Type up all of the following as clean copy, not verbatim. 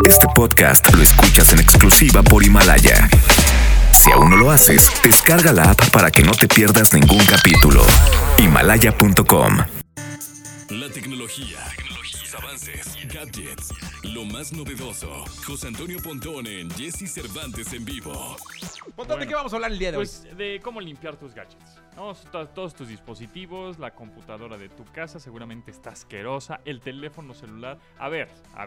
Este podcast lo escuchas en exclusiva por Himalaya. Si aún no lo haces, descarga la app para que no te pierdas ningún capítulo. Himalaya.com. La tecnología, sus avances, gadgets, lo más novedoso. José Antonio Pontón en Jesse Cervantes en vivo. Pontón, ¿de qué vamos a hablar el día de hoy? Pues de cómo limpiar tus gadgets, ¿no? Todos tus dispositivos, la computadora de tu casa seguramente está asquerosa, el teléfono celular. A ver.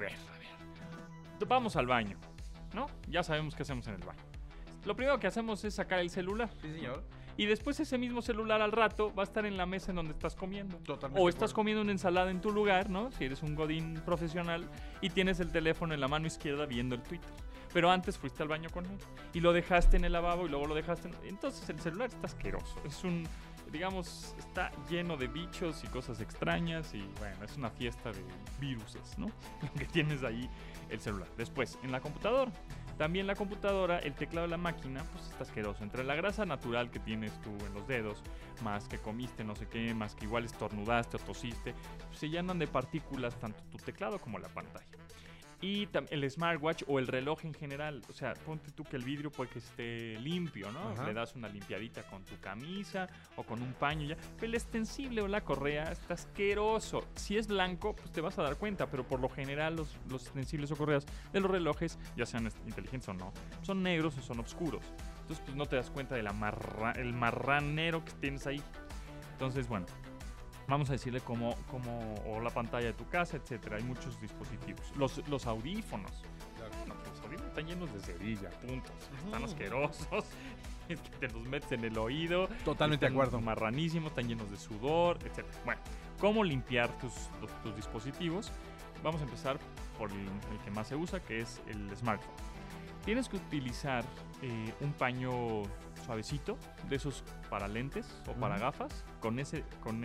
Vamos al baño, ¿no? Ya sabemos qué hacemos en el baño. Lo primero que hacemos es sacar el celular. Sí, señor. Y después ese mismo celular al rato va a estar en la mesa en donde estás comiendo. Totalmente. O estás comiendo una ensalada en tu lugar, ¿no? Si eres un godín profesional y tienes el teléfono en la mano izquierda viendo el Twitter. Pero antes fuiste al baño con él y lo dejaste en el lavabo y luego lo dejaste Entonces el celular está asqueroso. Es un... digamos, está lleno de bichos y cosas extrañas y bueno, es una fiesta de viruses, ¿no? Lo que tienes ahí el celular. Después, en la computadora. También la computadora, el teclado de la máquina, pues está asqueroso. Entre la grasa natural que tienes tú en los dedos, más que comiste no sé qué, más que igual estornudaste o tosiste, pues se llenan de partículas tanto tu teclado como la pantalla. Y el smartwatch o el reloj en general, o sea, ponte tú que el vidrio puede que esté limpio, ¿no? Ajá. Le das una limpiadita con tu camisa o con un paño ya. Pero el extensible o la correa está asqueroso. Si es blanco, pues te vas a dar cuenta, pero por lo general los extensibles o correas de los relojes, ya sean inteligentes o no, son negros o son oscuros. Entonces, pues no te das cuenta del el marranero que tienes ahí. Entonces, bueno, vamos a decirle o la pantalla de tu casa, etcétera. Hay muchos dispositivos. Los audífonos. Bueno, los audífonos están llenos de cerilla, puntos. Están asquerosos. Es que te los metes en el oído. Totalmente de están acuerdo. marranísimos, están llenos de sudor, etcétera. Bueno, ¿cómo limpiar tus dispositivos? Vamos a empezar por el que más se usa, que es el smartphone. Tienes que utilizar un paño suavecito, de esos para lentes o para gafas, con ese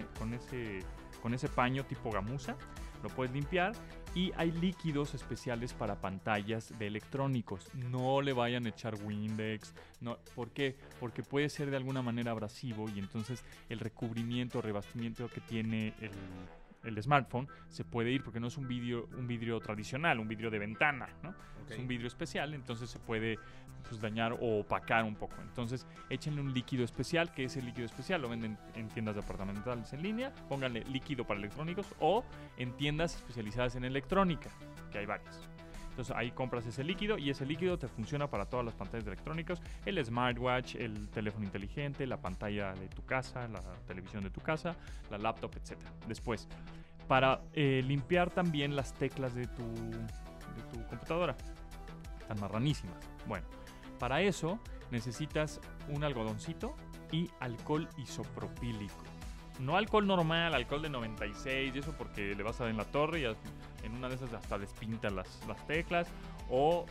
paño tipo gamuza, lo puedes limpiar. Y hay líquidos especiales para pantallas de electrónicos. No le vayan a echar Windex. No, ¿por qué? Porque puede ser de alguna manera abrasivo y entonces el recubrimiento o revestimiento que tiene el smartphone se puede ir, porque no es un vidrio tradicional, un vidrio de ventana, ¿no? Okay. Es un vidrio especial, entonces se puede pues, dañar o opacar un poco. Entonces échenle un líquido especial, que ese líquido especial lo venden en tiendas departamentales en línea. Pónganle líquido para electrónicos o en tiendas especializadas en electrónica, que hay varias. Entonces ahí compras ese líquido y ese líquido te funciona para todas las pantallas de electrónicos, el smartwatch, el teléfono inteligente, la pantalla de tu casa, la televisión de tu casa, la laptop, etc. Después, para limpiar también las teclas de tu computadora, están marranísimas. Bueno, para eso necesitas un algodoncito y alcohol isopropílico. No alcohol normal, alcohol de 96, y eso porque le vas a dar en la torre y en una de esas hasta despinta las teclas, o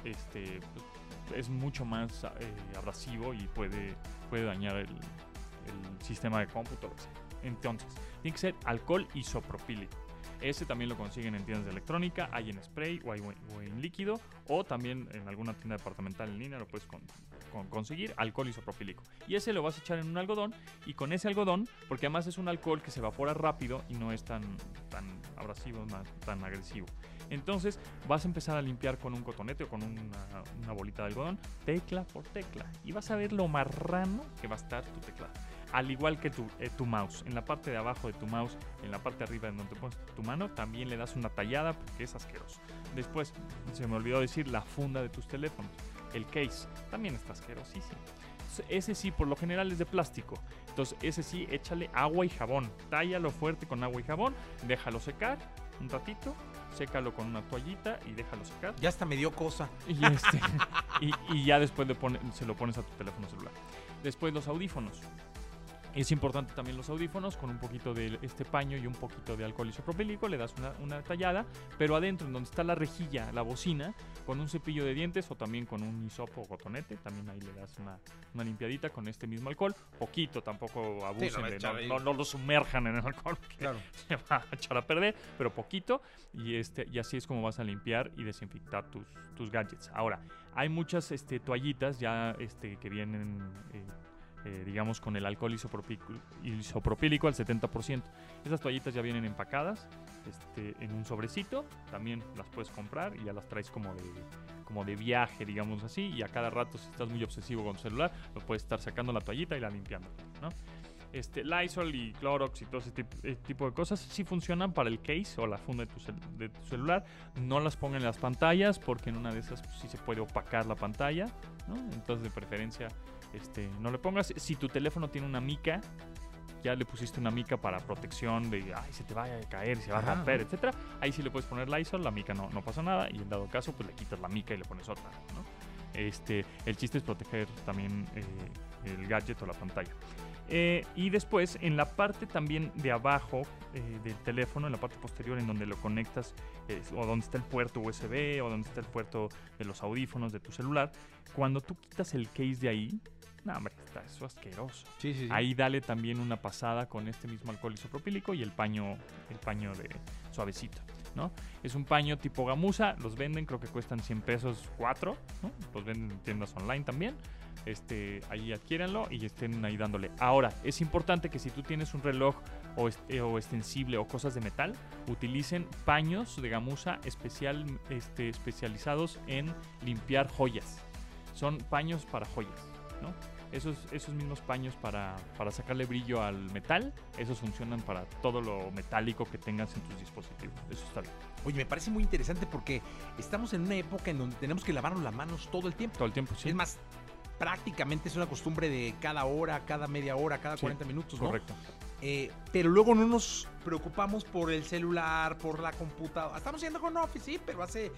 es mucho más abrasivo y puede dañar el sistema de cómputo. Entonces, tiene que ser alcohol isopropílico. Ese también lo consiguen en tiendas de electrónica, hay en spray o en líquido, o también en alguna tienda departamental en línea lo puedes conseguir, alcohol isopropílico. Y ese lo vas a echar en un algodón, y con ese algodón, porque además es un alcohol que se evapora rápido y no es tan abrasivo, tan agresivo. Entonces vas a empezar a limpiar con un cotonete o con una bolita de algodón, tecla por tecla, y vas a ver lo marrano que va a estar tu teclado. Al igual que tu mouse, en la parte de abajo de tu mouse, en la parte de arriba en donde pones tu mano, también le das una tallada porque es asqueroso. Después, se me olvidó decir, la funda de tus teléfonos, el case, también está asquerosísimo. Ese sí, por lo general es de plástico. Entonces, ese sí, échale agua y jabón. Tállalo fuerte con agua y jabón, déjalo secar un ratito, sécalo con una toallita y déjalo secar. Ya hasta me dio cosa. Y ya después se lo pones a tu teléfono celular. Después los audífonos. Es importante también los audífonos con un poquito de este paño y un poquito de alcohol isopropílico, le das una tallada, pero adentro, en donde está la rejilla, la bocina, con un cepillo de dientes o también con un hisopo o cotonete, también ahí le das una limpiadita con este mismo alcohol, poquito, tampoco abusen, no lo sumerjan en el alcohol, que Claro. se va a echar a perder, pero poquito, y así es como vas a limpiar y desinfectar tus gadgets. Ahora, hay muchas toallitas ya que vienen digamos con el alcohol isopropílico al 70%. Esas toallitas ya vienen empacadas en un sobrecito, también las puedes comprar y ya las traes como de viaje, digamos así, y a cada rato, si estás muy obsesivo con tu celular, lo puedes estar sacando la toallita y la limpiando, ¿no? Lysol y Clorox y todo ese tipo de cosas sí funcionan para el case o la funda de tu celular. No las pongan en las pantallas porque en una de esas pues, sí se puede opacar la pantalla, ¿no? Entonces de preferencia no le pongas. Si tu teléfono tiene una mica, ya le pusiste una mica para protección de se te vaya a caer, se va a romper, etcétera. Ahí sí le puedes poner Lysol, la mica no pasa nada y en dado caso pues le quitas la mica y le pones otra, ¿no? El chiste es proteger también el gadget o la pantalla. Y después en la parte también de abajo del teléfono, en la parte posterior en donde lo conectas o donde está el puerto USB o donde está el puerto de los audífonos de tu celular, cuando tú quitas el case de ahí, no, hombre, está eso asqueroso. Sí. Ahí dale también una pasada con este mismo alcohol isopropílico y el paño de suavecito, ¿no? Es un paño tipo gamuza, los venden, creo que cuestan 100 pesos 4, ¿no? Los venden en tiendas online también. Ahí adquiéranlo y estén ahí dándole. Ahora, es importante que si tú tienes un reloj o extensible o cosas de metal, utilicen paños de gamuza especializados en limpiar joyas. Son paños para joyas, ¿no? Esos mismos paños para sacarle brillo al metal, esos funcionan para todo lo metálico que tengas en tus dispositivos. Eso está bien. Oye, me parece muy interesante porque estamos en una época en donde tenemos que lavarnos las manos todo el tiempo. Todo el tiempo, sí. Es más, prácticamente es una costumbre de cada hora, cada media hora, cada 40 minutos, ¿no? Correcto. Pero luego no nos preocupamos por el celular, por la computadora. Estamos yendo con Office, sí, pero hace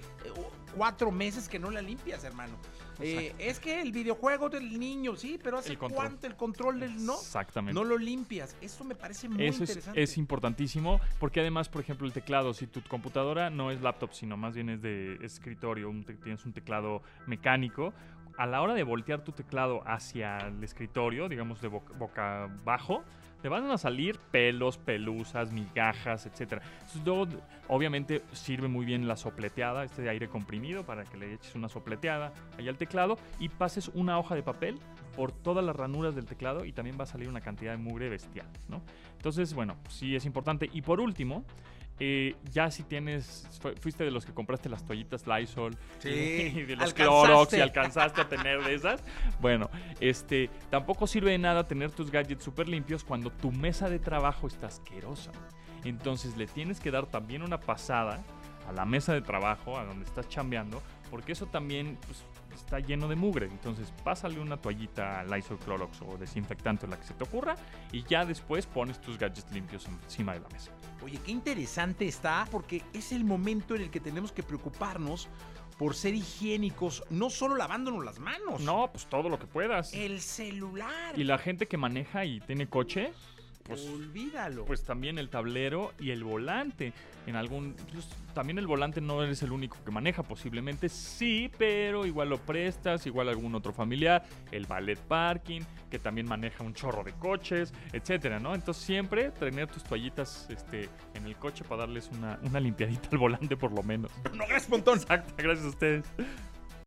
4 meses que no la limpias, hermano. Es que el videojuego del niño, sí, pero hace cuánto el control del no. Exactamente. No lo limpias. Eso me parece muy interesante. Es importantísimo porque además, por ejemplo, el teclado, si tu computadora no es laptop, sino más bien es de escritorio, tienes un teclado mecánico, a la hora de voltear tu teclado hacia el escritorio, digamos de boca abajo, te van a salir pelos, pelusas, migajas, etc. Entonces, luego, obviamente, sirve muy bien la sopleteada, de aire comprimido, para que le eches una sopleteada allá al teclado y pases una hoja de papel por todas las ranuras del teclado y también va a salir una cantidad de mugre bestial, ¿no? Entonces, bueno, sí es importante. Y por último, ya si fuiste de los que compraste las toallitas Lysol y de los Clorox y alcanzaste a tener de esas, bueno, tampoco sirve de nada tener tus gadgets súper limpios cuando tu mesa de trabajo está asquerosa. Entonces le tienes que dar también una pasada a la mesa de trabajo, a donde estás chambeando, porque eso también pues, está lleno de mugre. Entonces pásale una toallita Lysol, Clorox o desinfectante o la que se te ocurra y ya después pones tus gadgets limpios encima de la mesa. Oye, qué interesante está, porque es el momento en el que tenemos que preocuparnos por ser higiénicos, no solo lavándonos las manos. No, pues todo lo que puedas. El celular. Y la gente que maneja y tiene coche, pues olvídalo. Pues también el tablero y el volante. También el volante no eres el único que maneja, posiblemente sí, pero igual lo prestas, igual algún otro familiar, el valet parking, que también maneja un chorro de coches, etcétera, ¿no? Entonces siempre tener tus toallitas en el coche para darles una limpiadita al volante por lo menos. No, gracias, montón. Exacto, gracias a ustedes.